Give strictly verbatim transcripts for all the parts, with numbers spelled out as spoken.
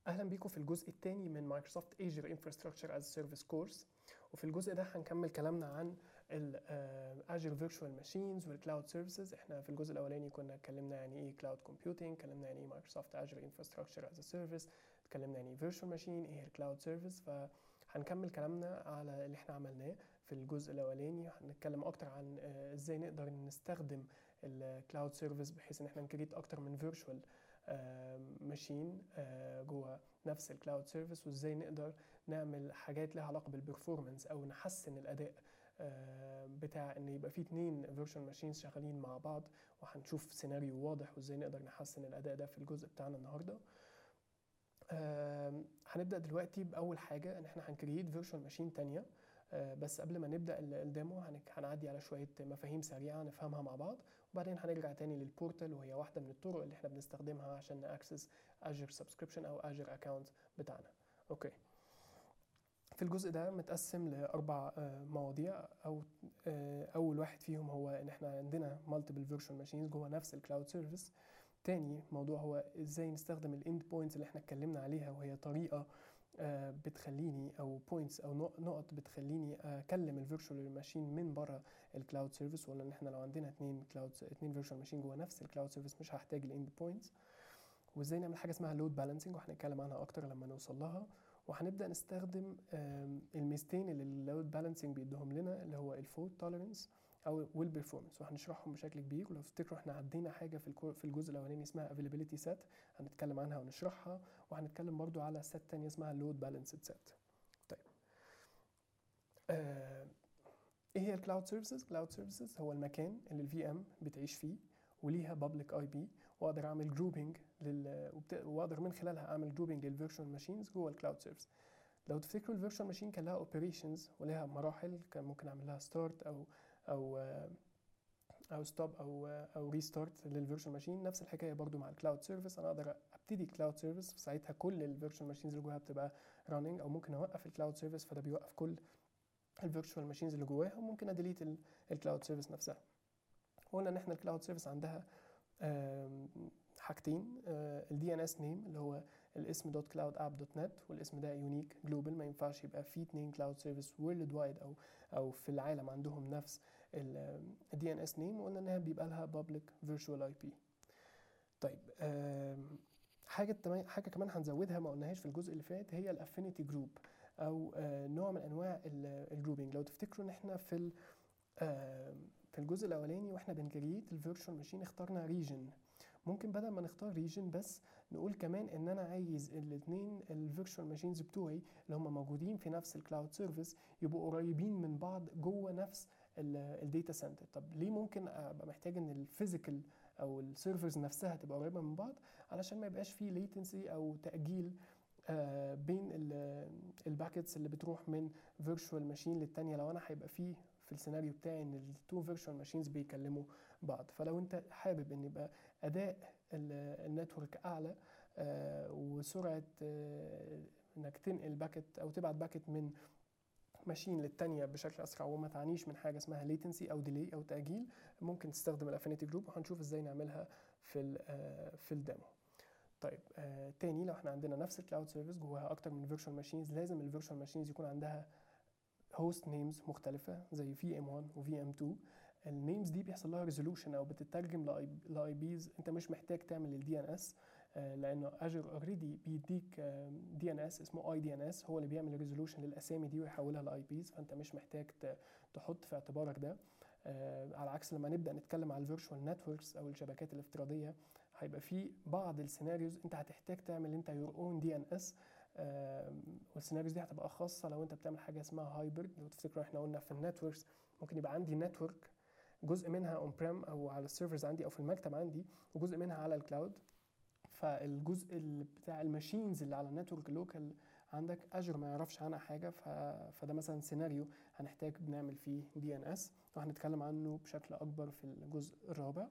اهلا بيكم في الجزء الثاني من مايكروسوفت Azure Infrastructure as a Service كورس. وفي الجزء ده هنكمل كلامنا عن ال Azure Virtual Machines والكلاود سيرفيسز. احنا في الجزء الاولاني كنا اتكلمنا يعني ايه كلاود كومبيوتنج، اتكلمنا يعني ايه مايكروسوفت Azure Infrastructure as a Service، اتكلمنا يعني ايه Virtual Machine، ايه الكلاود سيرفيس. فهنكمل كلامنا على اللي احنا عملناه في الجزء الاولاني. هنتكلم اكتر عن ازاي نقدر نستخدم الكلاود سيرفيس بحيث ان احنا نكريت اكتر من فيرتشوال ماشين جوه نفس الكلاود سيرفيس، وازاي نقدر نعمل حاجات لها علاقه بالبرفورمانس او نحسن الاداء بتاع ان يبقى في اتنين فيرتشوال ماشينز شغالين مع بعض. وهنشوف سيناريو واضح وازاي نقدر نحسن الاداء ده في الجزء بتاعنا النهارده. هنبدا دلوقتي باول حاجه ان احنا هنكريت فيرتشوال ماشين تانية. بس قبل ما نبدا الديمو هنعدي على شويه مفاهيم سريعه نفهمها مع بعض، وبعدين هنرجع تاني للبورتال، وهي واحده من الطرق اللي احنا بنستخدمها عشان ناكسس Azure Subscription او Azure Account بتاعنا. اوكي، في الجزء ده متقسم لاربع مواضيع. او اول واحد فيهم هو ان احنا عندنا multiple virtual machines جوه نفس الكلاود سيرفيس. تاني موضوع هو ازاي نستخدم الاند بوينتس اللي احنا اتكلمنا عليها، وهي طريقه بتخليني او بوينتس او نقط بتخليني اكلم الفيرتشوال ماشين من بره الكلاود سيرفيس، ولا ان احنا لو عندنا اتنين كلاود اتنين فيرتشوال ماشين جوه نفس الكلاود سيرفيس مش هحتاج الاند بوينتس. وازاي نعمل حاجه اسمها لود بالانسنج، وهنتكلم عنها اكتر لما نوصل لها. وهنبدا نستخدم الميزتين اللي اللود بالانسنج بيديهم لنا، اللي هو الفولت توليرنس او والبرفورمانس، وهنشرحهم بشكل كبير. ولو تفتكروا احنا عدينا حاجه في في الجزء الاولاني اسمها availability set، هنتكلم عنها ونشرحها. وهنتكلم برضو على set تانية اسمها load balanced set. طيب آه ايه هي الكلاود سيرفيسز؟ كلاود سيرفيسز هو المكان اللي الفي ام بتعيش فيه وليها بابليك اي بي، واقدر اعمل جروبنج لل واقدر من خلالها اعمل جروبنج للفيرتشوال ماشينز جوه الكلاود سيرفيس. لو تفتكروا الفيرتشوال ماشين كان لها اوبريشنز ولها مراحل، كان ممكن اعمل لها ستارت او او او ستوب او او ريستارت للفيرتشوال ماشين. نفس الحكايه برضو مع الكلاود سيرفيس، انا اقدر ابتدي كلاود سيرفيس في ساعتها كل الفيرتشوال ماشينز اللي جواها بتبقى راننج، او ممكن اوقف الكلاود سيرفيس فده بيوقف كل الفيرتشوال ماشينز اللي جواها، وممكن اديليت الكلاود سيرفيس نفسها. قلنا ان احنا الكلاود سيرفيس عندها حاجتين، الدي ان اس نيم اللي هو الاسم دوت كلاود اب دوت نت، والاسم ده يونيك جلوبال، ما ينفعش يبقى في اتنين كلاود سيرفيس وورلد وايد او او في العالم عندهم نفس الدي ان اس نيم. وقلنا انها بيبقى لها بابليك فيرتشوال اي بي. طيب حاجه حاجه كمان هنزودها ما قلناهاش في الجزء اللي فات، هي الافينيتي جروب او نوع من انواع الجروبينج. لو تفتكروا ان احنا في في الجزء الاولاني واحنا بنكريت الفيرتشوال ماشين اخترنا ريجن، ممكن بدل ما نختار ريجن بس نقول كمان ان انا عايز الاثنين الفيرتشوال ماشينز بتوعي اللي هم موجودين في نفس الكلاود سيرفيس يبقوا قريبين من بعض جوه نفس الداتا سنتر. طب ليه ممكن ابقى محتاج ان الفيزيكال او السيرفرز نفسها تبقى قريبه من بعض؟ علشان ما يبقاش فيه ليتنسي او تاجيل آه بين الباكيتس اللي بتروح من فيرتشوال ماشين للتانية، لو انا هيبقى فيه في السيناريو بتاعي ان التو فيرتشوال ماشينز بيكلموا بعض. فلو انت حابب ان يبقى اداء النتورك اعلى آه وسرعه آه انك تنقل باكيت او تبعت باكيت من ماشين للتانية بشكل اسرع وما تعنيش من حاجه اسمها ليتنسي او ديلي او تاجيل، ممكن تستخدم الافينيتي جروب، وهنشوف ازاي نعملها في آه في الديمو. طيب آه تاني، لو احنا عندنا نفس الكلاود سيرفيس جواها اكتر من فيرتشوال ماشينز، لازم الفيرتشوال ماشينز يكون عندها هوست نيمز مختلفه زي في ام واحد وفي ام اتنين. النيمز دي بيحصل لها ريزولوشن او بتترجم لاي بيز، انت مش محتاج تعمل الدي ان اس لانه اجر اوريدي بيديك دي ان اس اسمه اي دي ان اس، هو اللي بيعمل ريزولوشن للاسامي دي ويحولها لاي بيز، فانت مش محتاج تحط في اعتبارك ده. آه على عكس لما نبدا نتكلم على الفيرتشوال نتوركس او الشبكات الافتراضيه، هيبقى في بعض السيناريوز انت هتحتاج تعمل انت يور اون دي ان اس، والسيناريوز دي هتبقى خاصه لو انت بتعمل حاجه اسمها هايبرد. لو تفتكروا احنا قلنا في النتوركس ممكن يبقى عندي نتورك جزء منها اون بريم او على السيرفرز عندي او في المكتب عندي، وجزء منها على الكلاود. فالجزء اللي بتاع الماشينز اللي على النتورك اللوكال عندك اجر ما يعرفش عنها حاجه، فده مثلا سيناريو هنحتاج بنعمل فيه دي ان اس، وهنتكلم عنه بشكل اكبر في الجزء الرابع.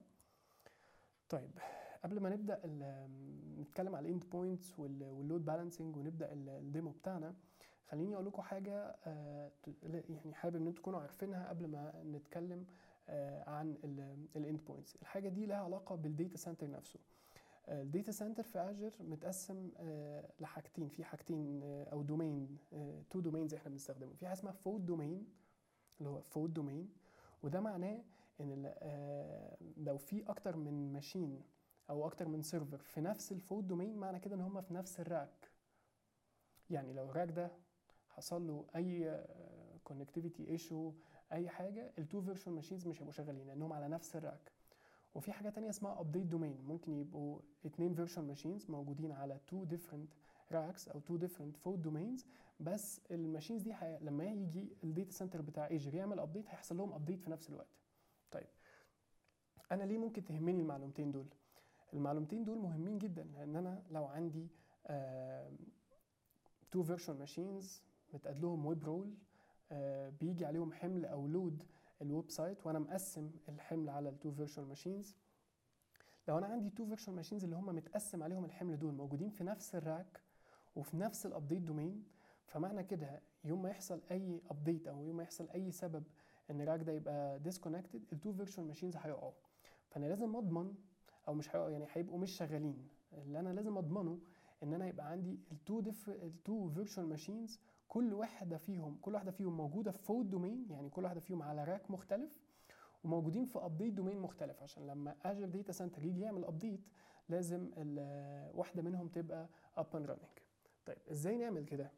طيب قبل ما نبدا نتكلم على الاند بوينتس واللود بالانسنج ونبدا الديمو بتاعنا، خليني اقول لكم حاجه يعني حابب ان انتم تكونوا عارفينها قبل ما نتكلم عن الاند بوينتس. الحاجه دي لها علاقه بالديتا سنتر نفسه. الداتا سنتر في اجر متقسم آه، لحاجتين، في حاجتين آه، او دومين، تو دومينز احنا بنستخدمهم. في حاجه اسمها فود دومين اللي هو فود دومين، وده معناه ان ال- آه، لو في اكتر من ماشين او اكتر من سيرفر في نفس الفود دومين، معنى كده ان هم في نفس الراك. يعني لو الراك ده حصل له اي كونكتيفيتي ايشو اي حاجه، التو فيرتشوال ماشينز مش هيبقوا شغالين لانهم على نفس الراك. وفي حاجه تانية اسمها ابديت دومين، ممكن يبقوا اتنين فيرتشوال ماشينز موجودين على تو ديفرنت راكس او تو ديفرنت فود دومينز، بس الماشينز دي حي... لما يجي الداتا سنتر بتاع ايجر يعمل ابديت هيحصل لهم ابديت في نفس الوقت. طيب انا ليه ممكن تهمني المعلومتين دول؟ المعلومتين دول مهمين جدا، لان انا لو عندي تو فيرتشوال ماشينز متقاد لهم ويب رول، بيجي عليهم حمل او لود الويب سايت، وانا مقسم الحمل على التو فيرتشوال ماشينز. لو انا عندي تو فيرتشوال ماشينز اللي هم متقسم عليهم الحمل دول موجودين في نفس الراك وفي نفس الابديت دومين، فمعنى كده يوم ما يحصل اي ابديت او يوم ما يحصل اي سبب ان الراك ده يبقى ديسكونكتد، التو فيرتشوال ماشينز هيقعوا. فانا لازم اضمن، او مش هيقعوا يعني هيبقوا مش شغالين، اللي انا لازم اضمنه ان انا يبقى عندي التو ديف التو فيرتشوال ماشينز كل واحده فيهم كل واحده فيهم موجوده في فود دومين، يعني كل واحده فيهم على راك مختلف وموجودين في ابديت دومين مختلف، عشان لما اجر داتا سنتر يجي يعمل ابديت لازم واحده منهم تبقى اب اند راننج. طيب ازاي نعمل كده؟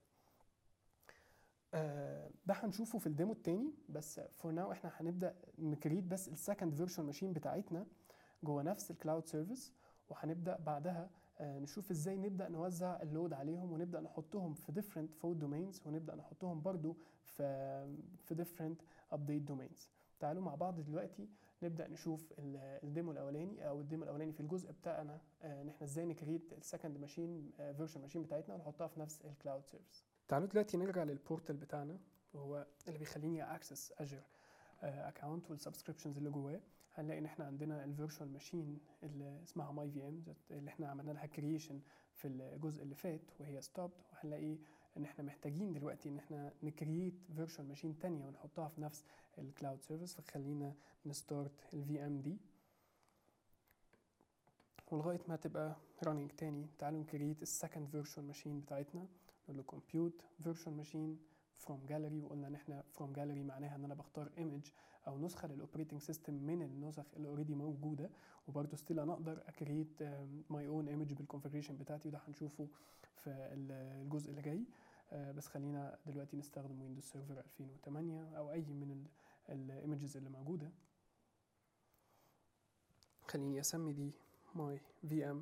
آه ده هنشوفه في الديمو التاني، بس فور ناو احنا هنبدا نكريت بس السكند فيرتشوال ماشين بتاعتنا جوه نفس الكلاود سيرفيس، وهنبدا بعدها آه نشوف ازاي نبدا نوزع اللود عليهم ونبدا نحطهم في different فود دومينز، ونبدا نحطهم برضو في في different update domains. تعالوا مع بعض دلوقتي نبدا نشوف الديمو الاولاني او الديمو الاولاني في الجزء بتاعنا، ان احنا ازاي نكريت السكند ماشين فيرتشوال ماشين بتاعتنا ونحطها في نفس الكلاود سيرفيس. تعالوا دلوقتي نرجع للبورتال بتاعنا، وهو اللي بيخليني اكسس اجر اكونت والسبسكريبشنز اللي جواه. هنلاقي ان احنا عندنا الفيرتشوال ماشين اللي اسمها ماي في ام اللي احنا عملنا لها كرييشن في الجزء اللي فات وهي ستوبد، وهنلاقي ان احنا محتاجين دلوقتي ان احنا نكريت فيرتشوال ماشين تانية ونحطها في نفس الكلاود سيرفيس. فخلينا نستارت الفي ام دي ولغايه ما تبقى رانينج تاني. تعالوا نكريت السكند فيرتشوال ماشين بتاعتنا، نقول له compute virtual machine from gallery، وقلنا ان احنا from gallery معناها ان انا بختار image او نسخه للاوبريتنج سيستم من النسخ اللي اوريدي موجوده، وبرده ستيل انا اقدر اكريت ماي اون ايمج بالكونفيجريشن بتاعتي، وده هنشوفه في الجزء اللي جاي. بس خلينا دلوقتي نستخدم ويندوز سيرفر ألفين وتمانية او اي من الايمجز اللي موجوده. خليني اسمي دي my vm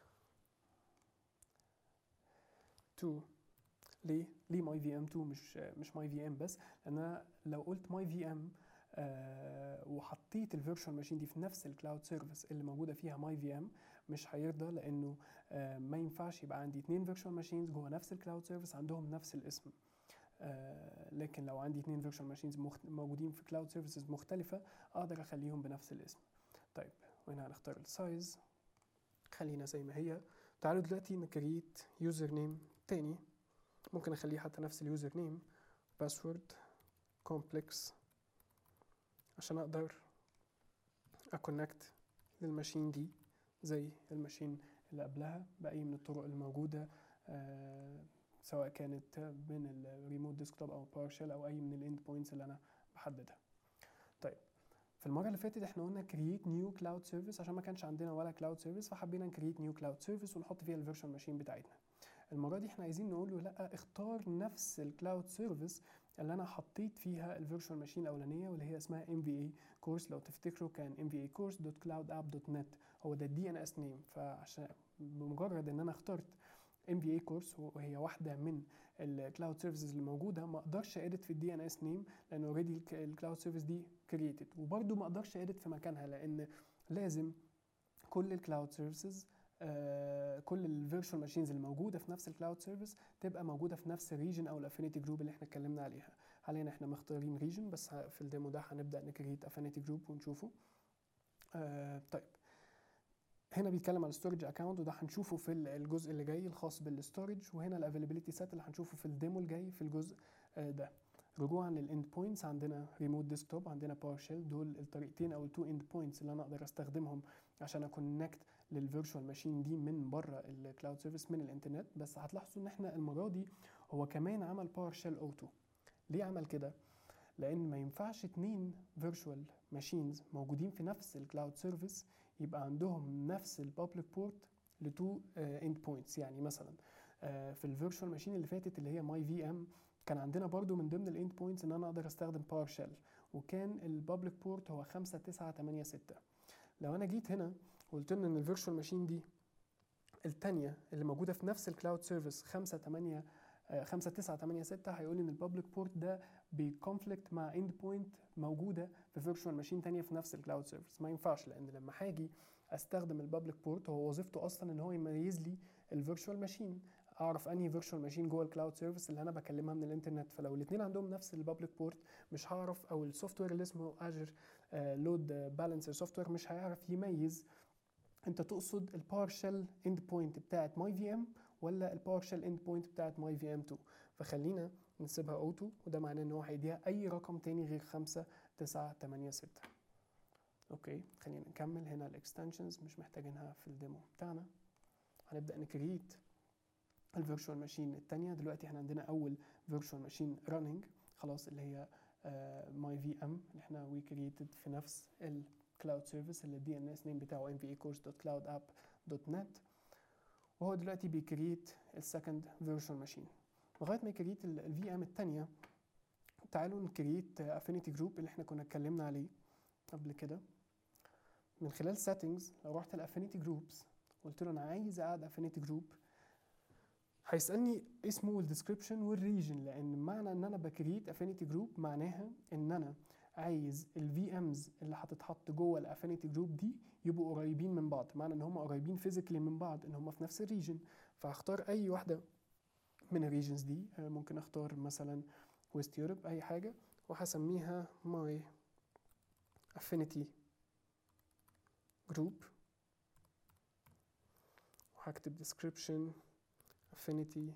تو. ليه؟ ليه ماي في ام تو مش مش ماي في ام بس؟ لان انا لو قلت ماي في ام آه وحطيت الفيرتشوال ماشين دي في نفس الكلاود سيرفيس اللي موجوده فيها ماي في ام، مش هيرضى، لانه آه ما ينفعش يبقى عندي اتنين فيرتشوال ماشينز جوه نفس الكلاود سيرفيس عندهم نفس الاسم. آه لكن لو عندي اتنين فيرتشوال ماشينز مخت... موجودين في كلاود سيرفيسز مختلفه اقدر اخليهم بنفس الاسم. طيب وهنا هنختار السايز، خلينا زي ما هي. تعالوا دلوقتي نكريت يوزر نيم تاني، ممكن اخليه حتى نفس اليوزر نيم باسورد كومبلكس عشان اقدر اكونكت للماشين دي زي الماشين اللي قبلها باي من الطرق الموجوده، آه سواء كانت من الريموت ديسكتوب او بارشل او اي من الاند بوينتس اللي انا بحددها. طيب في المره اللي فاتت احنا قلنا كرييت نيو كلاود سيرفيس عشان ما كانش عندنا ولا كلاود سيرفيس، فحبينا نكرييت نيو كلاود سيرفيس ونحط فيها الفيرتشوال ماشين بتاعتنا. المره دي احنا عايزين نقول له لا، اختار نفس الكلاود سيرفيس اللي انا حطيت فيها الفيرتشوال ماشين الاولانيه واللي هي اسمها ام في اي كورس. لو تفتكروا كان ام في اي كورس دوت كلاود اب دوت نت، هو ده الدي ان اس نيم. فعشان بمجرد ان انا اخترت ام في اي كورس وهي واحده من الكلاود سيرفيسز اللي موجوده، ما اقدرش اديت في الدي ان اس نيم لان اوريدي الكلاود سيرفيس دي كرييتد، وبرده ما اقدرش اديت في مكانها لان لازم كل الكلاود سيرفيسز آه كل الفيرتشوال ماشينز اللي موجوده في نفس الكلاود سيرفيس تبقى موجوده في نفس الريجن او الافينيتي جروب اللي احنا اتكلمنا عليها. حاليا احنا مختارين ريجن، بس في الديمو ده هنبدا نكريت افينيتي جروب ونشوفه. آه طيب هنا بيتكلم على الستورج اكونت، وده هنشوفه في الجزء اللي جاي الخاص بالستورج، وهنا الافيلابيلتي سيت اللي هنشوفه في الديمو الجاي في الجزء آه ده. رجوعا للاند بوينتس، عندنا ريموت ديسكتوب، عندنا باورشيل، دول الطريقتين او التو اند بوينتس اللي انا اقدر استخدمهم عشان اكونكت للفيرتشوال ماشين دي من بره الكلاود سيرفيس من الانترنت. بس هتلاحظوا ان احنا المره دي هو كمان عمل باور شيل اوتو. ليه عمل كده؟ لان ما ينفعش اتنين فيرتشوال ماشينز موجودين في نفس الكلاود سيرفيس يبقى عندهم نفس البابليك بورت لتو اند بوينتس. يعني مثلا uh, في الفيرتشوال ماشين اللي فاتت اللي هي ماي في ام كان عندنا برضو من ضمن الاند بوينتس ان انا اقدر استخدم باور شيل، وكان البابليك بورت هو خمسة تسعة تمانية ستة. لو انا جيت هنا وقلت لنا ان الفيرتشوال ماشين دي الثانيه اللي موجوده في نفس الكلاود سيرفيس خمسة تمانية خمسة تسعة تمانية ستة، هيقول لي ان البابليك بورت ده بيكونفليكت مع اند بوينت موجوده في فيرتشوال ماشين ثانيه في نفس الكلاود سيرفيس. ما ينفعش، لان لما هاجي استخدم البابليك بورت هو وظيفته اصلا ان هو يميز لي الفيرتشوال ماشين، اعرف انهي فيرتشوال ماشين جوه الكلاود سيرفيس اللي انا بكلمها من الانترنت. فلو الاثنين عندهم نفس البابليك بورت مش هعرف، او السوفت وير اللي اسمه اجر لود بالانسر سوفت وير مش هيعرف يميز انت تقصد الباور شيل اند بوينت بتاعت ماي في ام ولا الباور شيل اند بوينت بتاعت ماي في ام اتنين. فخلينا نسيبها اوتو، وده معناه ان هو هيديها اي رقم تاني غير خمسة تسعة تمانية ستة. اوكي، خلينا نكمل هنا. الاكستنشنز مش محتاجينها في الديمو بتاعنا. هنبدا نكريت الفيرتشوال ماشين الثانيه. دلوقتي احنا عندنا اول فيرتشوال ماشين راننج خلاص، اللي هي ماي في ام اللي احنا وي كريتد في نفس الكلاود سيرفيس اللي الدي ان اس نيم بتاعه ام في اي كورس دوت كلاود اب دوت نت. وهو دلوقتي بيكريت السكند فيرتشوال ماشين. لغايه ما يكريت الفي ام الثانيه تعالوا نكريت افينيتي جروب اللي احنا كنا اتكلمنا عليه قبل كده. من خلال settings لو رحت الافينيتي جروبس قلت له انا عايز اقعد افينيتي جروب، هيسالني اسمه والديسكريبشن والريجن، لان معنى ان انا بكريت افينيتي جروب معناها ان انا عايز الفي امز اللي هتتحط جوه الافينيتي جروب دي يبقوا قريبين من بعض. معنى ان هم قريبين فيزيكلي من بعض ان هم في نفس الريجن. فهختار اي واحده من الريجنز دي، ممكن اختار مثلا ويست يوروب اي حاجه، وهسميها ماي افينيتي جروب، وهكتب description affinity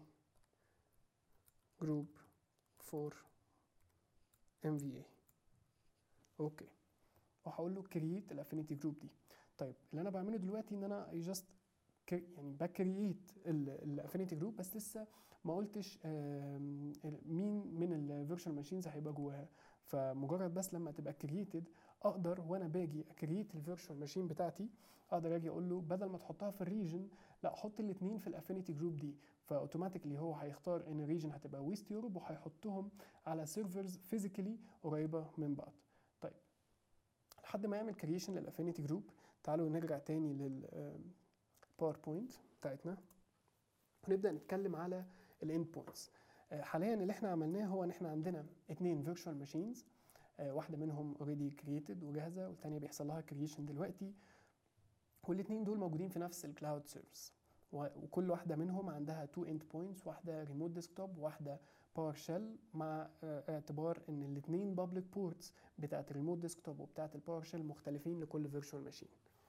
group for ام في اي. اوكي، وهقول له create الافينيتي جروب دي. طيب اللي انا بعمله دلوقتي ان انا I just يعني بكرييت الافينيتي جروب، بس لسه ما قلتش مين من الفيرتشوال ماشينز هيبقى جواها. فمجرد بس لما تبقى كرييتد اقدر وانا باجي اكرييت الفيرتشوال ماشين بتاعتي اقدر اجي اقول له بدل ما تحطها في الريجن لا حط الاثنين في الافينيتي جروب دي. فاوتوماتيكلي هو هيختار ان الريجن هتبقى ويست يوروب وهيحطهم على سيرفرز فيزيكالي قريبه من بعض. طيب لحد ما يعمل كرييشن للافينيتي جروب تعالوا نرجع تاني للباوربوينت بتاعتنا ونبدا نتكلم على الاند بوينتس. حاليا اللي احنا عملناه هو ان احنا عندنا اثنين فيرتشوال ماشينز، واحده منهم اوريدي كرييتد وجاهزه والثانيه بيحصل لها كرييشن دلوقتي، والاثنين دول موجودين في نفس الكلاود سيرفيس، وكل واحده منهم عندها تو اند بوينتس، واحده ريموت ديسكتوب وواحده باور شيل، مع اعتبار ان الاثنين بابليك بورتس بتاعه الريموت ديسكتوب وبتاعه الباور شيل مختلفين لكل فيرتشوال ماشين.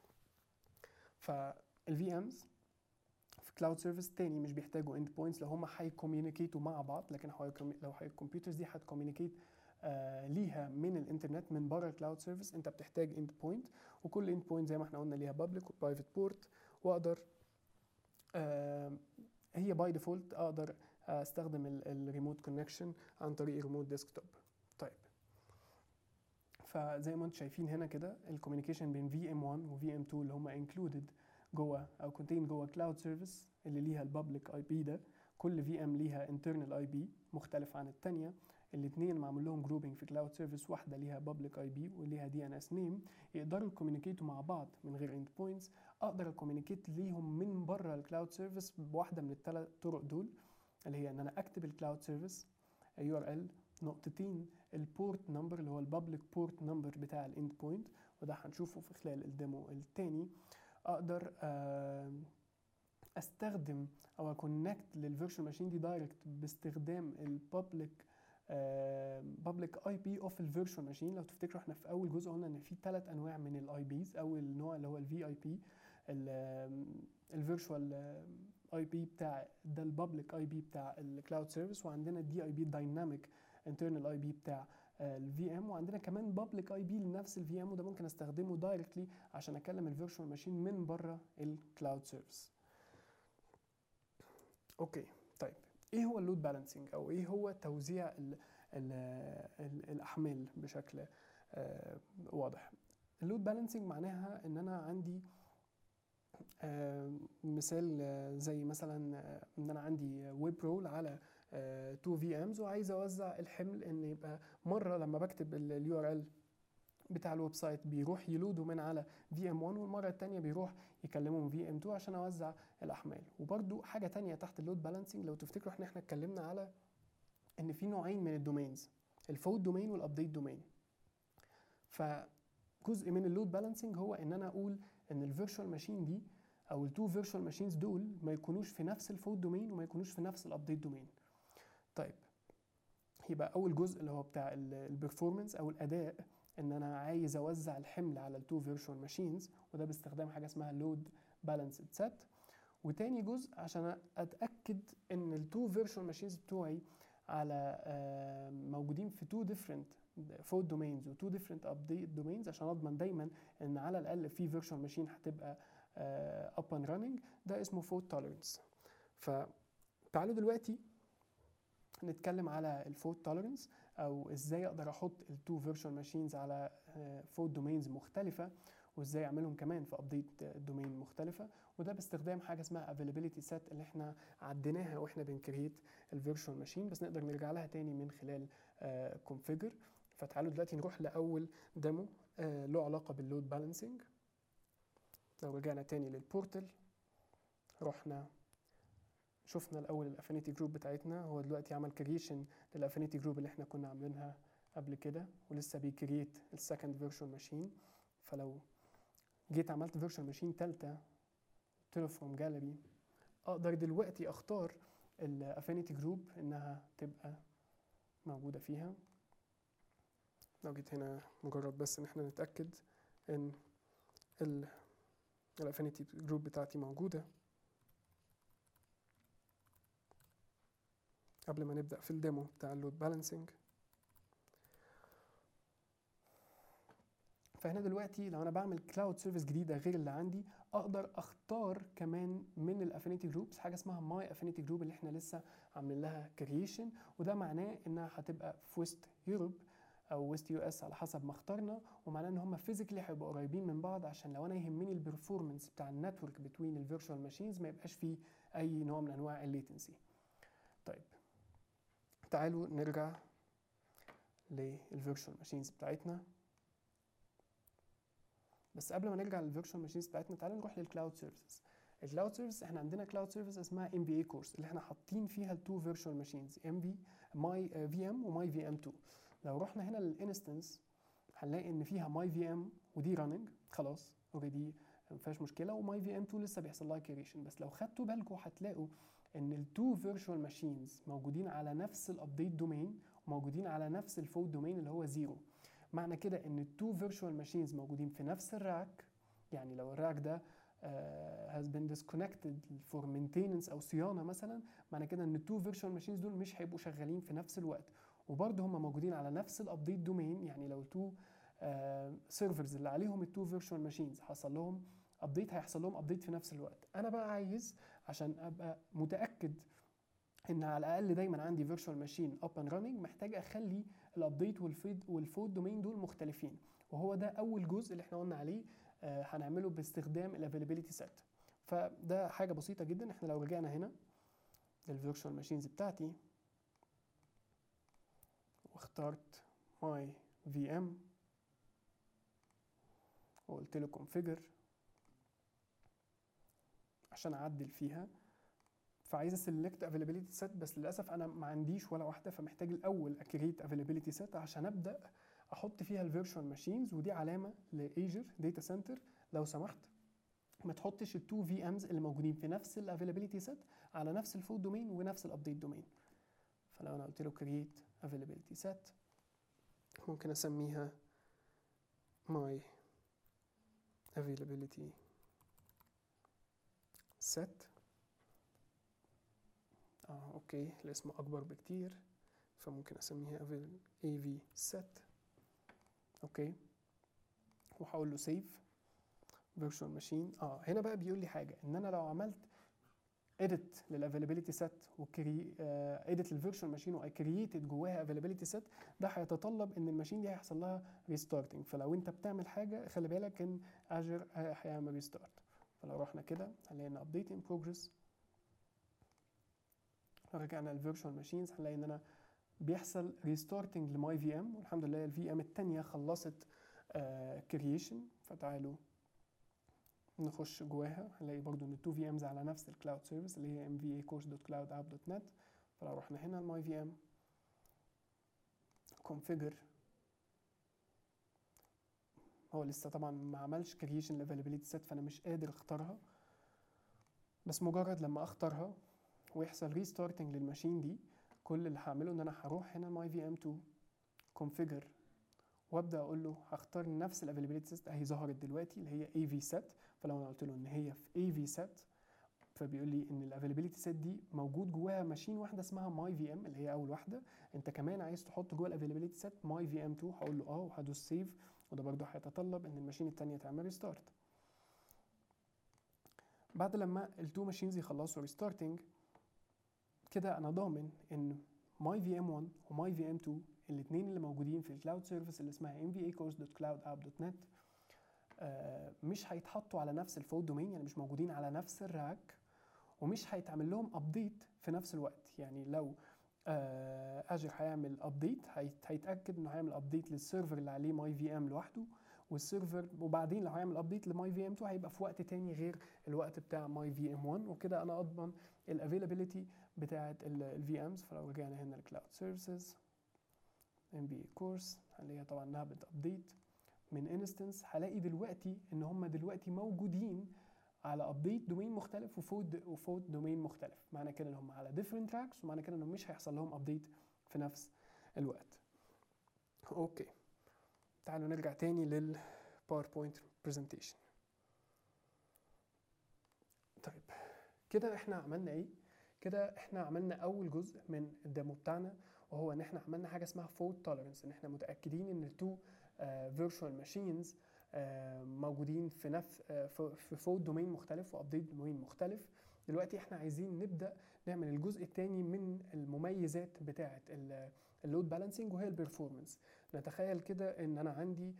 فالفي امز في كلاود سيرفيس تاني مش بيحتاجوا اند بوينتس لو هم هيكوميونيكيتوا مع بعض، لكن لو هي الكمبيوترز دي هتكوميونيكيت آه ليها من الانترنت من بره الكلاود سيرفيس انت بتحتاج اند بوينت، وكل اند بوينت زي ما احنا قلنا ليها بابليك وبرايفت بورت، واقدر آه هي باي ديفولت اقدر استخدم الريموت كونكشن عن طريق الريموت ديسكتوب. طيب فزي ما انتم شايفين هنا كده الكوميونيكيشن بين في ام واحد و في ام اتنين اللي هم انكلودد جوه او كونتين جوه كلاود سيرفيس اللي ليها البابليك اي بي ده، كل في ام ليها انترنال اي بي مختلف عن الثانيه. الاثنين معمول لهم جروبنج في كلاود سيرفيس، واحده ليها بابليك اي بي وليها دي ان اس نيم، يقدروا يكوميونيكيتوا مع بعض من غير اند بوينتس. اقدر اكوميونيكيت ليهم من بره الكلاود سيرفيس بواحده من الثلاث طرق دول، اللي هي ان انا اكتب الكلاود سيرفيس يو ار ال نقطتين البورت نمبر اللي هو البابليك بورت نمبر بتاع الاند بوينت، وده هنشوفه في خلال الديمو الثاني. اقدر استخدم او اكونكت للفيرتشوال ماشين دي دايركت باستخدام البابليك بابليك اي بي اوف الفيرتشوال ماشين. لو تفتكروا احنا في اول جزء قلنا ان في ثلاث انواع من الاي بيز. اول نوع اللي هو الفي اي بي، الفيرتشوال اي بي بتاع ده البابليك اي بي بتاع الكلاود سيرفيس، وعندنا الدي اي بي دايناميك انترنال اي بي بتاع الفي ام، وعندنا كمان بابليك اي بي لنفس الفي ام، وده ممكن استخدمه دايركتلي عشان اكلم الفيرتشوال ماشين من بره الكلاود سيرفيس. اوكي طيب ايه هو اللود بالانسنج، او ايه هو توزيع ال ال ال الاحمال بشكل آه واضح؟ اللود بالانسنج معناها ان انا عندي آه مثال آه زي مثلا آه ان انا عندي ويب رول على تو في امز، وعايز اوزع الحمل ان يبقى مره لما بكتب اليو ار ال بتاع الويب سايت بيروح يلوده من على في ام واحد، والمره الثانيه بيروح يكلمه من في ام اتنين عشان اوزع الاحمال. وبرده حاجه ثانيه تحت اللود بالانسنج، لو تفتكروا احنا احنا اتكلمنا على ان في نوعين من الدومينز، الفود دومين والابديت دومين. فجزء من اللود بالانسنج هو ان انا اقول ان الفيرتشوال ماشين دي او التو فيرتشوال ماشينز دول ما يكونوش في نفس الفود دومين وما يكونوش في نفس الابديت دومين. طيب يبقى اول جزء اللي هو بتاع البرفورمانس او الاداء، ان انا عايز اوزع الحمل على التو فيرتشوال ماشينز، وده باستخدام حاجه اسمها لود بالانسد سيت. وتاني جزء عشان اتاكد ان التو فيرتشوال ماشينز بتوعي على موجودين في تو ديفرنت فود دومينز وتو ديفرنت ابديت دومينز، عشان اضمن دايما ان على الاقل في فيرتشوال ماشين هتبقى اب اند راننج، ده اسمه فود توليرنس. فتعالوا دلوقتي نتكلم على الفود توليرنس، او ازاي اقدر احط التو فيرتشوال ماشينز على فود دومينز مختلفه، وازاي اعملهم كمان في ابديت دومين مختلفه، وده باستخدام حاجه اسمها افيلابيلتي سيت اللي احنا عديناها واحنا بنكريت الفيرتشوال ماشين، بس نقدر نرجع لها تاني من خلال كونفيجر. فتعالوا دلوقتي نروح لاول ديمو له علاقه باللود بالانسنج. لو رجعنا تاني للبورتال، رحنا شفنا الاول الافينيتي جروب بتاعتنا، هو دلوقتي عمل كريشن للافينيتي جروب اللي احنا كنا عاملينها قبل كده، ولسه بيكريت السكند فيرتشوال ماشين. فلو جيت عملت فيرتشوال ماشين ثالثه قلت له فروم جاليري، اقدر دلوقتي اختار الافينيتي جروب انها تبقى موجوده فيها. لو جيت هنا مجرد بس ان احنا نتاكد ان الافينيتي جروب بتاعتي موجوده قبل ما نبدأ في الديمو بتاع اللود بالانسنج. فهنا دلوقتي لو انا بعمل كلاود سيرفيس جديده غير اللي عندي، اقدر اختار كمان من الافينيتي جروبس حاجه اسمها ماي افينيتي جروب اللي احنا لسه عاملين لها كرييشن، وده معناه انها هتبقى في ويست يوروب او ويست يو اس على حسب ما اخترنا، ومعناه ان هم فيزيكلي هيبقوا قريبين من بعض، عشان لو انا يهمني البرفورمانس بتاع النتورك بتوين الفيرتشوال ماشينز ما يبقاش فيه اي نوع من انواع الليتنسي. طيب تعالوا نرجع للفيرتشوال ماشينز بتاعتنا. بس قبل ما نرجع للفيرتشوال ماشينز بتاعتنا، تعالوا نروح للكلاود سيرفيسز. الكلاود سيرفيس احنا عندنا كلاود سيرفيس اسمها ام في اي كورس اللي احنا حاطين فيها التو فيرتشوال ماشينز ام في ماي في ام وماي في ام اتنين. لو رحنا هنا للانستنس هنلاقي ان فيها ماي في ام ودي راننج خلاص اوريدي ما فيهاش مشكله، وماي في ام اتنين لسه بيحصل لها كريشن. بس لو خدتوا بالكم هتلاقوا ان التو فيرتشوال ماشينز موجودين على نفس الابديت دومين وموجودين على نفس الفود دومين اللي هو زيرو. معنى كده ان التو فيرتشوال ماشينز موجودين في نفس الراك، يعني لو الراك ده uh, has been disconnected for maintenance او صيانه مثلا، معنى كده ان التو فيرتشوال ماشينز دول مش هيبقوا شغالين في نفس الوقت، وبرضه هم موجودين على نفس الابديت دومين. يعني لو التو سيرفرز uh, اللي عليهم التو فيرتشوال ماشينز حصل لهم ابديت، هيحصل لهم ابديت في نفس الوقت. انا بقى عايز عشان ابقى متاكد ان على الاقل دايما عندي فيرتشوال ماشين اب اند راننج، محتاج اخلي الابديت والفيد والفود دومين دول مختلفين، وهو ده اول جزء اللي احنا قلنا عليه آه هنعمله باستخدام الافيلابيلتي سيت. فده حاجه بسيطه جدا. احنا لو رجعنا هنا للفيرتشوال ماشينز بتاعتي واخترت ماي في ام وقلت له كونفيجر عشان اعدل فيها، فعايز اسلكت افيلابيلتي سيت، بس للاسف انا ما عنديش ولا واحده، فمحتاج الاول اكريت افيلابيلتي سيت عشان ابدا احط فيها الفيرتشوال ماشينز. ودي علامه لايجر داتا سنتر، لو سمحت ما تحطش التو في امز اللي موجودين في نفس الافيلابيلتي سيت على نفس الفود دومين ونفس الابديت دومين. فلو انا قلت له كريت افيلابيلتي سيت ممكن اسميها ماي افيلابيلتي سيت. اه اوكي الاسم اكبر بكتير، فممكن اسميها اي في set. اوكي، وهقول له save virtual machine. اه هنا بقى بيقول لي حاجه، ان انا لو عملت edit للavailability set وكري uh, edit للفيرتشوال ماشين وكرييتد جواها availability set، ده هيتطلب ان الماشين دي هيحصل لها restarting. فلو انت بتعمل حاجه خلي بالك ان Azure هيعمل restart. فلو رحنا كده هنلاقي ان update in progress، لو رجعنا للفيرتشوال ماشينز هنلاقي ان انا بيحصل restarting لماي في ام، والحمد لله الفي ام الثانيه خلصت كرييشن. uh, فتعالوا نخش جواها هنلاقي برضو ان التو في امز على نفس الكلاود سيرفيس اللي هي ام في اي كورس دوت كلاود اب دوت نت. فلو رحنا هنا الماي في ام كونفيجر، هو لسه طبعا ما عملش كرييشن لافيلابيلتي سيت فانا مش قادر اختارها، بس مجرد لما اختارها ويحصل ريستارتنج للماشين دي، كل اللي هعمله ان انا هروح هنا ماي في ام تو كونفيجر وابدا اقول له هختار نفس الافيلابيلتي سيت اهي ظهرت دلوقتي اللي هي اي في سيت. فلو انا قلت له ان هي في اي في سيت فبيقول لي ان الافيلابيلتي سيت دي موجود جواها ماشين واحده اسمها ماي في ام اللي هي اول واحده. انت كمان عايز تحط جوه الافيلابيلتي سيت ماي في ام اتنين، هقول له اه وهدوس سيف، وده برده هيتطلب ان الماشين الثانيه تعمل ريستارت. بعد لما التو ماشينز يخلصوا ريستارتنج كده انا ضامن ان ماي في ام واحد وماي في ام اتنين الاثنين اللي موجودين في الكلاود سيرفيس اللي اسمها ام في اي كورس دوت كلاود اب دوت نت مش هيتحطوا على نفس الفود دومين، يعني مش موجودين على نفس الراك، ومش هيتعمل لهم ابديت في نفس الوقت. يعني لو اجر هيعمل ابديت هيتاكد انه هيعمل ابديت للسيرفر اللي عليه ماي في ام لوحده، والسيرفر وبعدين لو هيعمل ابديت لماي في ام اتنين هيبقى في وقت تاني غير الوقت بتاع ماي في ام واحد، وكده انا اضمن الافيلابيلتي بتاعه الفي امز. فلو رجعنا هنا للكلاود سيرفيسز ام في اي كورس هنلاقيها طبعا انها بتابديت من انستنس، هلاقي دلوقتي ان هم دلوقتي موجودين على ابديت دومين مختلف وفود وفود دومين مختلف. معنى كده ان هم على ديفرنت تراكس، ومعنى كده انهم مش هيحصل لهم ابديت في نفس الوقت. اوكي، تعالوا نرجع تاني للباوربوينت برزنتيشن. طيب كده احنا عملنا ايه؟ كده احنا عملنا اول جزء من الديمو بتاعنا، وهو ان احنا عملنا حاجه اسمها فود توليرنس، ان احنا متاكدين ان التو فيرتشوال ماشينز موجودين في نفس في فود دومين مختلف وابديت دومين مختلف. دلوقتي احنا عايزين نبدا نعمل الجزء الثاني من المميزات بتاعه اللود بالانسنج وهي البرفورمانس. نتخيل كده ان انا عندي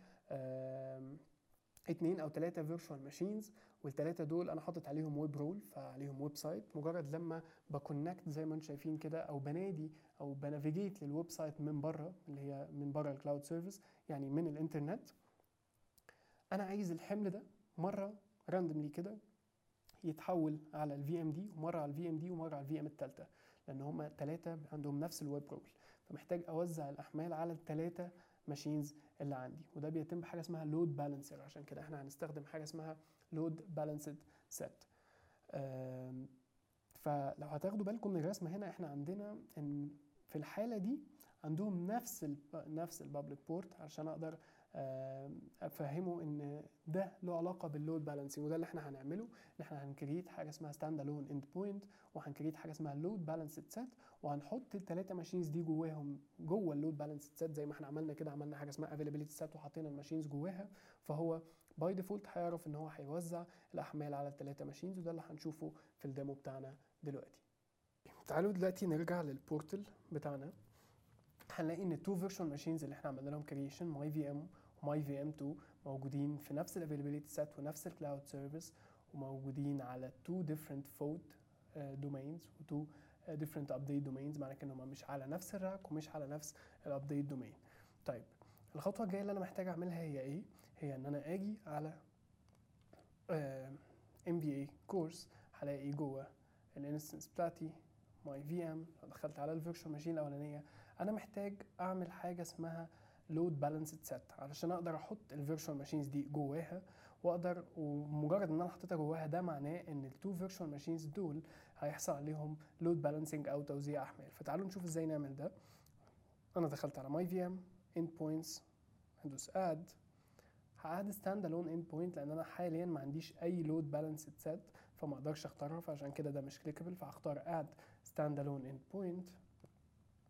اتنين او ثلاثه فيرتشوال ماشينز، والثلاثه دول انا حاطط عليهم ويب رول فعليهم ويب سايت. مجرد لما بكونكت زي ما انتم شايفين كده او بنادي او بنافيجيت للويب سايت من بره اللي هي من بره الكلاود سيرفيس يعني من الانترنت، انا عايز الحمل ده مره راندوملي كده يتحول على الفي ام دي، ومره على الفي ام دي، ومره على الفي ام الثالثه، لان هم ثلاثه عندهم نفس الويب رول، فمحتاج اوزع الاحمال على الثلاثه ماشينز اللي عندي، وده بيتم بحاجه اسمها لود بالانسر. عشان كده احنا هنستخدم حاجه اسمها لود بالانسد سيت. فلو هتاخدوا بالكم من الرسمه هنا احنا عندنا ان في الحاله دي عندهم نفس ال نفس البابليك بورت عشان اقدر افهمه ان ده له علاقه باللود بالانسنج، وده اللي احنا هنعمله. ان احنا هنكريت حاجه اسمها ستاند الون اند بوينت، وهنكريت حاجه اسمها لود بالانسد سيت، وهنحط الثلاثه ماشينز دي جواهم جوه اللود بالانسد سيت زي ما احنا عملنا كده. عملنا حاجه اسمها افيلابيلتي سيت وحطينا الماشينز جواها، فهو باي ديفولت هيعرف ان هو هيوزع الاحمال على الثلاثه ماشينز، وده اللي هنشوفه في الديمو بتاعنا دلوقتي. تعالوا دلوقتي نرجع للبورتل بتاعنا. هنلاقي ان التو فيرتشوال ماشينز اللي احنا عملنا لهم كرييشن ماي في ام وماي في ام اتنين موجودين في نفس الافيلابيلتي سيت ونفس الكلاود سيرفيس، وموجودين على تو ديفرنت فود دومينز وتو ديفرنت ابديت دومينز. معنى كده هم مش على نفس الراك ومش على نفس الابديت دومين. طيب الخطوه الجايه اللي انا محتاج اعملها هي ايه؟ هي ان انا اجي على ام في اي كورس، هلاقي جوه الانستنس بتاعتي ماي في ام. لو دخلت على الفيرتشوال ماشين الاولانيه انا محتاج اعمل حاجه اسمها لود بالانسد سيت علشان اقدر احط الفيرتشوال ماشينز دي جواها، واقدر ومجرد ان انا حطيتها جواها ده معناه ان التو فيرتشوال ماشينز دول هيحصل عليهم لود بالانسنج او توزيع احمال. فتعالوا نشوف ازاي نعمل ده. انا دخلت على ماي في ام اند بوينتس، هدوس اد، هاد ستاند الون اند بوينت لان انا حاليا ما عنديش اي لود بالانسد سيت فما اقدرش اختارها، فعشان كده ده مش كليكابل، فهختار اد ستاند الون اند بوينت.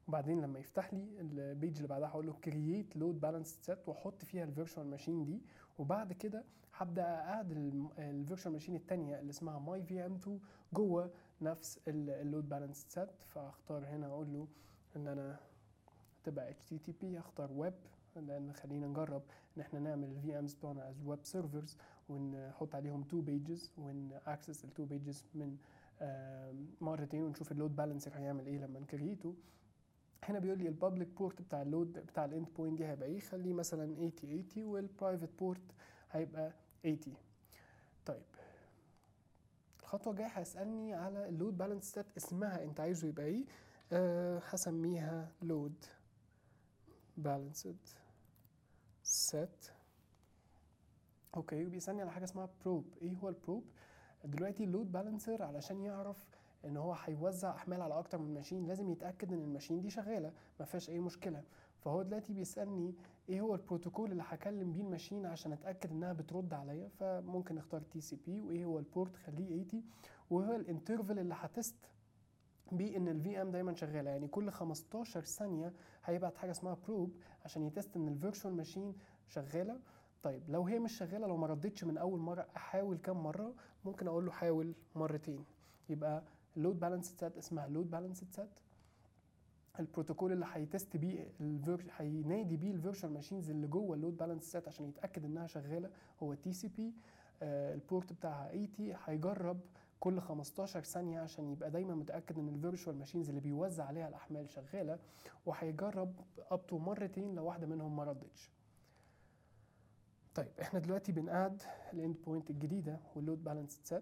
وبعدين لما يفتح لي البيج اللي بعدها هقول له create load balanced set واحط فيها الفيرتشوال ماشين دي، وبعد كده هبدا اقعد الفيرتشوال ماشين الثانيه اللي اسمها ماي في ام تو جوه نفس اللود بالانس سيت. فاختار هنا اقول له ان انا تبقى اتش تي تي بي، اختار ويب لان خلينا نجرب ان احنا نعمل الفي امز بتوعنا از ويب سيرفرز ونحط عليهم تو بيجز وناكسس التو بيجز من مرتين ونشوف اللود بالانسر هيعمل ايه لما نكريته. هنا بيقول لي البابليك بورت بتاع اللود بتاع الاند بوينت دي هيبقى ايه، خليه مثلا ثمانين ثمانين والبرايفت بورت هيبقى ثمانين. طيب الخطوه الجايه هيسالني على اللود بالانس سيت اسمها انت عايزه يبقى ايه. أه هسميها لود بالانسد سيت. اوكي وبيسالني على حاجه اسمها بروب. ايه هو البروب؟ دلوقتي اللود بالانسر علشان يعرف ان هو هيوزع احمال على اكتر من ماشين لازم يتاكد ان الماشين دي شغاله ما فيهاش اي مشكله. فهو دلوقتي بيسالني ايه هو البروتوكول اللي هكلم بيه الماشين عشان اتاكد انها بترد عليا، فممكن نختار تي سي بي. وايه هو البورت؟ خليه ثمانين. وهو الانترفال اللي هتست بيه ان الفي ام دايما شغاله، يعني كل خمستاشر ثانيه هيبعت حاجه اسمها بروب عشان يتست ان الفيرتشوال ماشين شغاله. طيب لو هي مش شغاله، لو ما ردتش من اول مره، احاول كام مره؟ ممكن اقول له حاول مرتين. يبقى اللود بالانسد سيت اسمها لود بالانسد سيت. البروتوكول اللي هيتست بيه هينادي بيه الفيرتشوال ماشينز اللي جوه اللود بالانس سيت عشان يتاكد انها شغاله هو تي سي بي. البورت بتاعها ثمانين. هيجرب كل خمستاشر ثانيه عشان يبقى دايما متاكد ان الفيرتشوال ماشينز اللي بيوزع عليها الاحمال شغاله، وهيجرب اب تو مرتين لو واحده منهم ما ردتش. طيب احنا دلوقتي بنقعد الاند بوينت الجديده واللود بالانس سيت.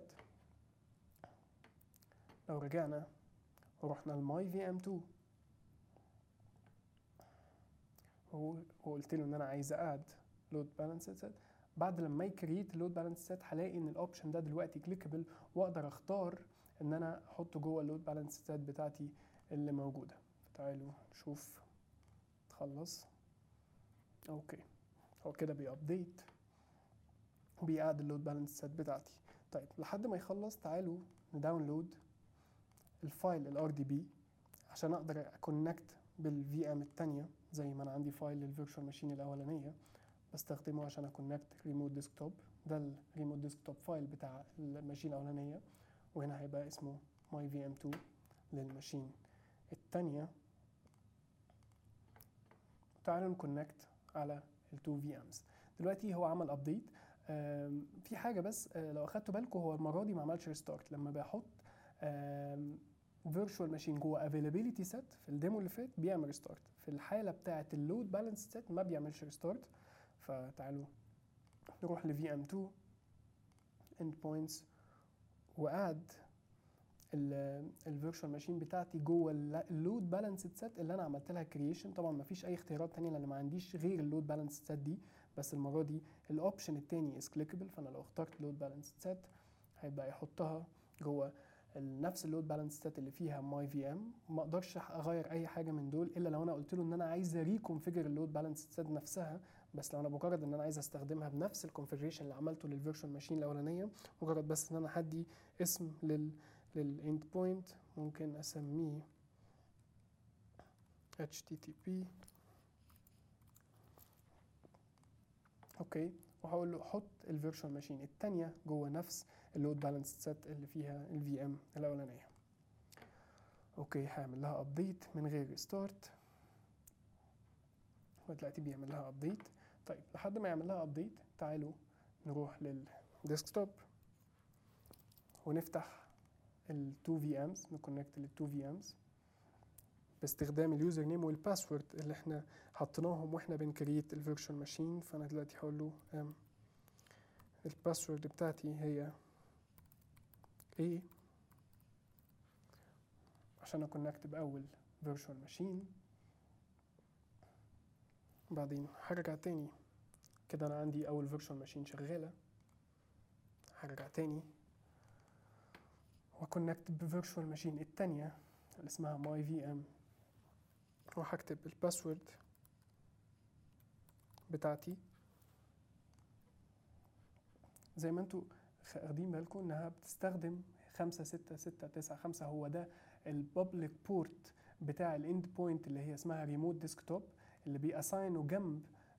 لو رجعنا ورحنا لماي في ام تو وقلت له ان انا عايز اقعد لود بالانس سيت، بعد لما يكريت اللود بالانس سيت هلاقي ان الاوبشن ده دلوقتي كليكبل واقدر اختار ان انا احطه جوه اللود بالانس سيت بتاعتي اللي موجوده. تعالوا نشوف. تخلص. اوكي هو كده بيابديت وبيقعد اللود بالانس سيت بتاعتي. طيب لحد ما يخلص تعالوا نداونلود الفايل الار دي بي عشان اقدر اكونكت بالفي ام الثانيه، زي ما انا عندي فايل للفيرتشوال ماشين الاولانيه بستخدمه عشان اكونكت ريموت ديسكتوب. ده الريموت ديسكتوب فايل بتاع الماشين الاولانيه، وهنا هيبقى اسمه ماي في ام تو للماشين الثانيه. تعالوا نكونكت على التو في امز. دلوقتي هو عمل ابديت. في حاجه بس لو اخدتوا بالكم هو المره دي ما عملش ريستارت. لما بحط فيرتشوال ماشين جوه افيلابيلتي سيت في الديمو اللي فات بيعمل ريستارت، في الحاله بتاعه اللود بالانس سيت ما بيعملش ريستارت. فتعالوا نروح ل في ام تو endpoints واد الفيرتشوال ماشين بتاعتي جوه اللود بالانس سيت اللي انا عملت لها كرييشن. طبعا ما فيش اي اختيارات ثانيه لان ما عنديش غير اللود بالانس سيت دي، بس المره دي الاوبشن الثاني از كليكبل. فانا لو اخترت لود بالانس سيت هيبقى يحطها جوه نفس اللود بالانس سيت اللي فيها ماي في ام. ما اقدرش اغير اي حاجه من دول الا لو انا قلت له ان انا عايز ريكونفيجر اللود بالانس سيت نفسها. بس لو انا مجرد ان انا عايز استخدمها بنفس الكونفيجريشن اللي عملته للفيرتشوال ماشين الاولانيه، مجرد بس ان انا هدي اسم لل للاند بوينت، ممكن اسميه اتش تي تي بي. اوكي وهقول له حط الفيرتشوال ماشين الثانيه جوه نفس اللود بالانس سيت اللي فيها الفي ام الاولانيه. اوكي هعمل لها ابديت من غير ريستارت ودلوقتي بيعمل لها ابديت. طيب لحد ما يعمل لها ابديت تعالوا نروح للديسكتوب ونفتح التو في امز، نكونكت للتو في امز باستخدام اليوزر نيم والباسورد اللي احنا حطيناهم واحنا بنكريت الفيرتشوال ماشين. فانا دلوقتي هقول له ام الباسورد بتاعتي هي ايه عشان اكونكت باول فيرتشوال ماشين. بعدين هرجع تاني كده انا عندي اول فيرتشوال ماشين شغاله، هرجع تاني وكونكت بفيرتشوال ماشين التانية اللي اسمها ماي في ام وهكتب الباسورد بتاعتي زي ما انتوا واخدين بالكم انها بتستخدم خمسة ستة ستة تسعة خمسة. هو ده البابليك بورت بتاع الاند بوينت اللي هي اسمها ريموت ديسكتوب اللي بيأساينه جنب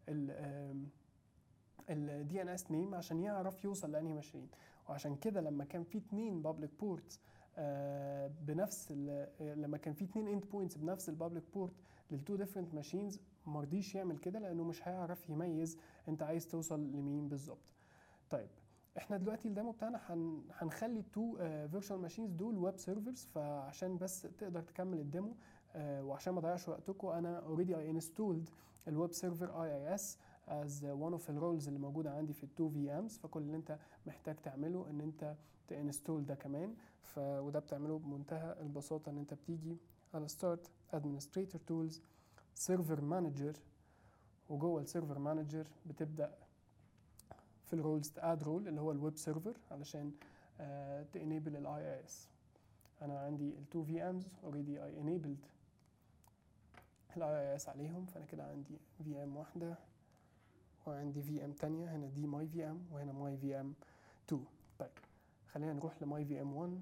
ال دي ان اس نيم عشان يعرف يوصل لانهي ماشين. وعشان كده لما كان في اتنين بابليك بورتس بنفس لما كان في اتنين اند بوينتس بنفس البابليك بورت للتو ديفرنت ماشينز مرضيش يعمل كده لانه مش هيعرف يميز انت عايز توصل لمين بالظبط. طيب احنا دلوقتي الديمو بتاعنا هن هنخلي التو فيرتشوال ماشينز دول ويب سيرفرز، فعشان بس تقدر تكمل الديمو uh, وعشان ما اضيعش وقتكم انا اوريدي اي انستولد الويب سيرفر اي اي اس as one of the roles اللي موجوده عندي في التو في امز. فكل اللي انت محتاج تعمله ان انت تانستول ده كمان، ف وده بتعمله بمنتهى البساطه ان انت بتيجي على ستارت ادمنستريتور تولز سيرفر مانجر، وجوه السيرفر مانجر بتبدا في الرولز تاد رول اللي هو الويب سيرفر علشان تانيبل الاي اي اس. انا عندي التو في امز اوريدي اي انيبلد الاي اي اس عليهم، فانا كده عندي في ام واحده وعندي في ام تانية، هنا دي ماي في ام وهنا ماي في ام تو. طيب خلينا نروح لماي في ام واحد،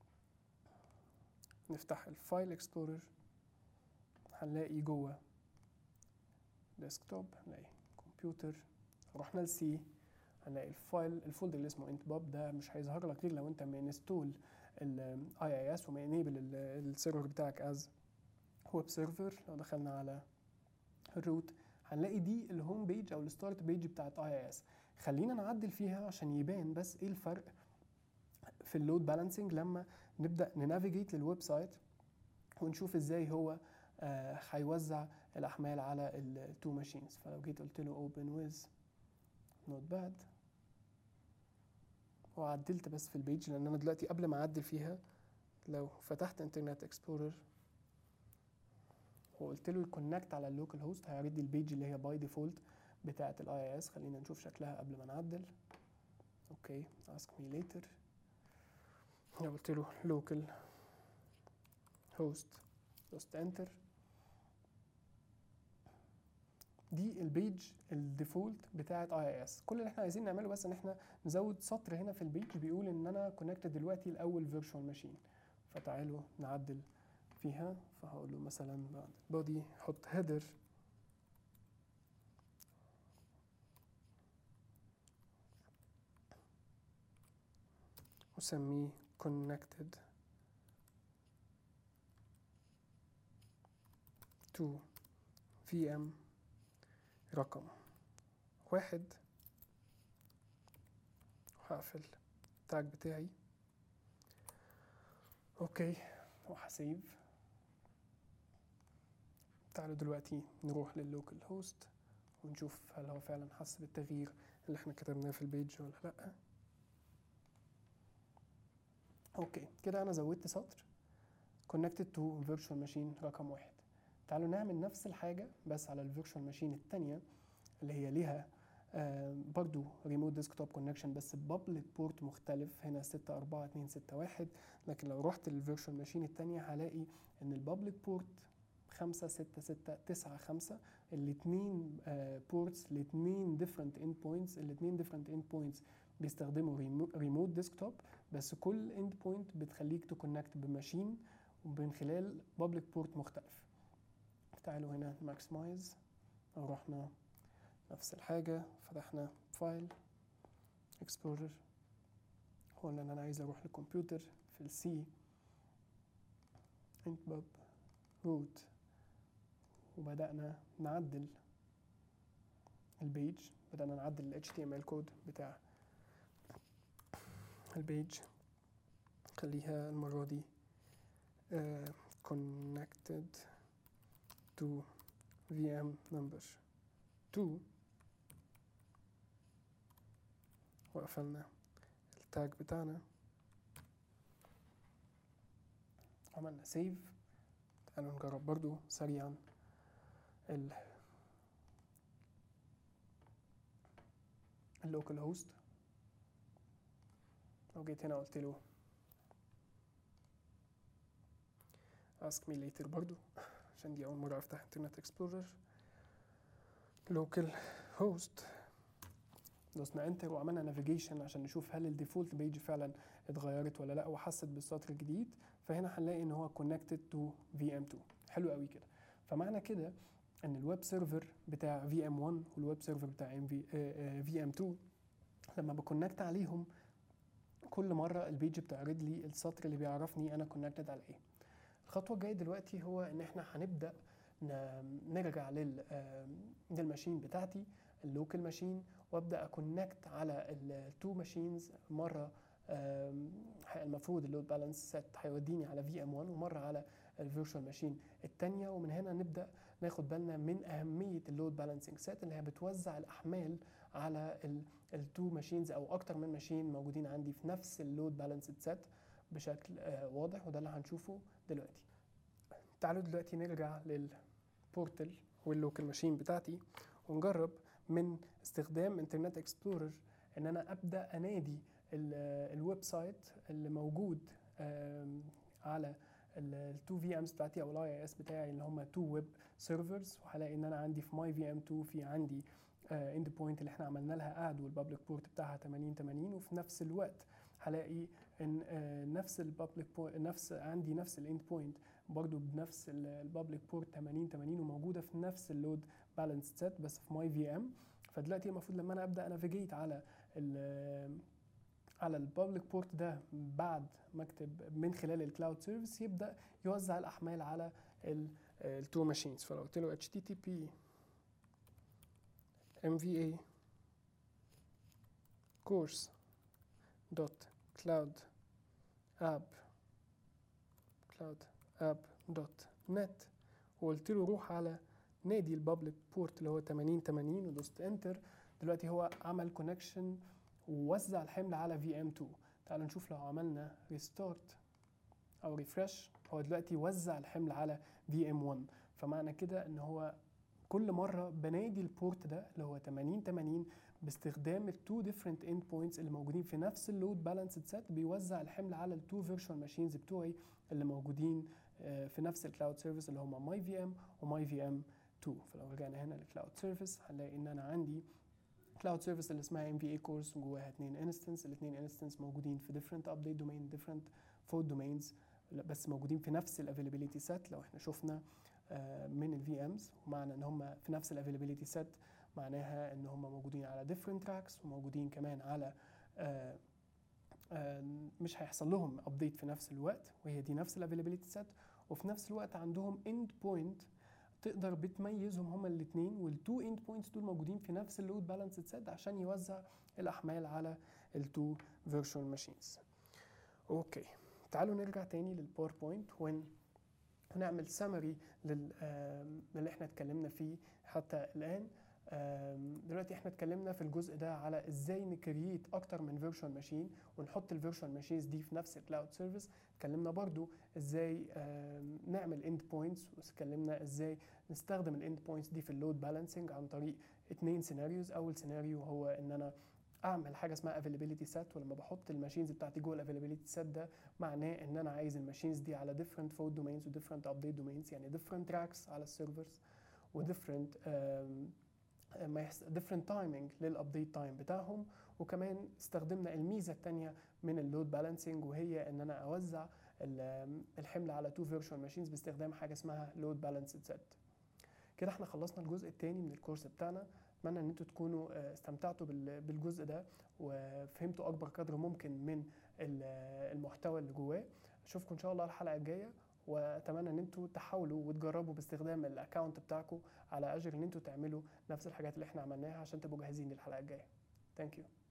نفتح الفايل اكسبلورر، هنلاقي جوه ديسكتوب هنلاقي كمبيوتر، رحنا لسي هنلاقي الفايل الفولدر اللي اسمه انت باب. ده مش هيظهر لك غير لو انت مانستول الاي اي اس وما انيبل السيرفر بتاعك از ويب سيرفر. لو دخلنا على الروت هنلاقي دي الهوم بيج او الستارت بيج بتاعت اي اي اس. خلينا نعدل فيها عشان يبان بس ايه الفرق في اللود بالانسنج لما نبدا ننافيجيت للويب سايت ونشوف ازاي هو هيوزع آه الاحمال على التو ماشينز. فلو جيت قلت له اوبن ويز نوت باد وعدلت بس في البيج، لان انا دلوقتي قبل ما اعدل فيها لو فتحت انترنت اكسبلورر وقلت له الكونكت على اللوكال هوست هيعرض لي البيج اللي هي باي ديفولت بتاعه الاي اي اس. خلينا نشوف شكلها قبل ما نعدل. اوكي ask me later، لو قلت له local host دوست انتر، دي البيج الديفولت بتاعه اي اي اس. كل اللي احنا عايزين نعمله بس ان احنا نزود سطر هنا في البيج بيقول ان انا كونكتد دلوقتي لاول فيرتشوال ماشين. فتعالوا نعدل فيها، فهقول له مثلا بعد body حط header وسميه connected to في ام رقم واحد، وهقفل التاج بتاعي. اوكي وهسيف. تعالوا دلوقتي نروح لللوكال هوست ونشوف هل هو فعلا حس بالتغيير اللي احنا كتبناه في البيج ولا لا. اوكي كده انا زودت سطر connected to virtual machine رقم واحد. تعالوا نعمل نفس الحاجة بس على الفيرتشوال ماشين التانية اللي هي ليها آه برضو ريموت ديسكتوب كونكشن بس بابليك بورت مختلف، هنا ستة أربعة اتنين ستة واحد. لكن لو رحت للفيرتشوال ماشين التانية هلاقي ان البابليك بورت خمسة ستة ستة تسعة خمسة، الاتنين بورتس الاتنين different endpoints الاتنين different endpoints بيستخدموا ريموت ديسكتوب، بس كل end point بتخليك تكونكت بماشين ومن خلال بابليك بورت مختلف. تعالوا هنا ماكسمايز، رحنا نفس الحاجة، فتحنا فايل اكسبلورر، قلنا ان انا عايز اروح للكمبيوتر في السي انت باب روت، وبدأنا نعدل البيج، بدأنا نعدل ال إتش تي إم إل كود بتاع البيج. خليها المرة دي uh, connected to في إم number two، وقفلنا التاج بتاعنا، عملنا سيف. تعالوا نجرب برضو سريعا ال اللوكال هوست. لو جيت هنا قلت له ask me later برضو عشان دي اول مرة افتح انترنت اكسبلورر، لوكال هوست، دوسنا انتر وعملنا نافيجيشن عشان نشوف هل الديفولت بيج فعلا اتغيرت ولا لا وحست بالسطر الجديد. فهنا هنلاقي ان هو connected to في إم تو. حلو قوي كده. فمعنى كده ان الويب سيرفر بتاع في ام واحد والويب سيرفر بتاع ام في في ام اتنين لما بكونكت عليهم كل مره البيج بتعرض لي السطر اللي بيعرفني انا كونكتد على ايه. الخطوه الجايه دلوقتي هو ان احنا هنبدا نرجع لل للماشين بتاعتي اللوكال ماشين، وابدا اكونكت على التو ماشينز. مره المفروض اللود بالانس سيت هيوديني على في ام واحد ومره على الفيرتشوال ماشين الثانيه. ومن هنا نبدا ناخد بالنا من اهميه اللود بالانسنج سيت اللي هي بتوزع الاحمال على التو ماشينز او اكتر من ماشين موجودين عندي في نفس اللود بالانسد سيت بشكل واضح، وده اللي هنشوفه دلوقتي. تعالوا دلوقتي نرجع للبورتال واللوكال ماشين بتاعتي ونجرب من استخدام انترنت اكسبلورر ان انا ابدا انادي الويب سايت اللي موجود على التو في امز بتاعتي او الاي اس بتاعي اللي هم تو ويب سيرفرز. وهلاقي ان انا عندي في ماي في ام اتنين في عندي اند بوينت اللي احنا عملنا لها اد والبابليك بورت بتاعها ثمانين ثمانين، وفي نفس الوقت هلاقي ان نفس البابليك بورت نفس عندي نفس الاند بوينت برضو بنفس البابليك بورت ثمانين ثمانين وموجوده في نفس اللود بالانس سيت بس في ماي في ام. فدلوقتي المفروض لما انا ابدا انافيجيت على ال على البابليك بورت ده بعد ما اكتب من خلال الكلاود سيرفيس يبدا يوزع الاحمال على التو ماشينز. فلو قلت له اتش تي تي بي ام في اي course dot cloud app cloud app dot net وقلت له روح على نادي البابليك بورت اللي هو ثمانين ثمانين ودوست انتر، دلوقتي هو عمل كونكشن ووزع الحمل على في ام اتنين. تعالوا نشوف لو عملنا ريستارت او ريفرش هو دلوقتي وزع الحمل على في ام واحد. فمعنى كده ان هو كل مره بنادي البورت ده اللي هو ثمانين ثمانين باستخدام التو ديفرنت اند بوينتس اللي موجودين في نفس اللود بالانسد سيت، بيوزع الحمل على التو فيرتشوال ماشينز بتوعي اللي موجودين في نفس الكلاود سيرفيس اللي هم ماي في ام وماي في ام اتنين. فلو رجعنا هنا للكلاود سيرفيس هنلاقي ان انا عندي كلاود سيرفيس اللي اسمها ام في اي كورس وجواها اثنين انستنس، الاثنين انستنس موجودين في different update domain different fault domains بس موجودين في نفس الافيلابيلتي سيت. لو احنا شفنا من الفي امز ومعنى ان هم في نفس الافيلابيلتي سيت معناها ان هم موجودين على different tracks وموجودين كمان على آآ آآ مش هيحصل لهم ابديت في نفس الوقت، وهي دي نفس الافيلابيلتي سيت. وفي نفس الوقت عندهم اند بوينت تقدر بتميزهم هما الاثنين، والتو اند بوينتس دول موجودين في نفس اللود بالانسد سيت عشان يوزع الاحمال على التو فيرتشوال ماشينز. اوكي تعالوا نرجع تاني للباوربوينت ونعمل سمري للي احنا اتكلمنا فيه حتى الان. دلوقتي احنا اتكلمنا في الجزء ده على ازاي نكريت اكتر من فيرتشوال ماشين ونحط الفيرتشوال ماشينز دي في نفس الكلاود سيرفيس. اتكلمنا برضو ازاي نعمل اند بوينتس، واتكلمنا ازاي نستخدم الاند بوينتس دي في اللود بالانسنج عن طريق اتنين سيناريوز. اول سيناريو هو ان انا اعمل حاجه اسمها availability set، ولما بحط الماشينز بتاعتي جوه الافيلابيلتي set ده معناه ان انا عايز الماشينز دي على different fault domains و different update domains، يعني different tracks على السيرفرز و different ما يحصل different timing للابديت تايم بتاعهم. وكمان استخدمنا الميزه الثانيه من اللود بالانسنج وهي ان انا اوزع الحمل على تو فيرتشوال ماشينز باستخدام حاجه اسمها لود بالانسد سيت. كده احنا خلصنا الجزء الثاني من الكورس بتاعنا. اتمنى ان انتوا تكونوا استمتعتوا بالجزء ده وفهمتوا اكبر قدر ممكن من المحتوى اللي جواه. اشوفكم ان شاء الله الحلقه الجايه، واتمنى ان انتوا تحاولوا وتجربوا باستخدام الاكونت بتاعكم على اجر ان انتوا تعملوا نفس الحاجات اللي احنا عملناها عشان تبقوا جاهزين للحلقه الجايه. ثانك يو.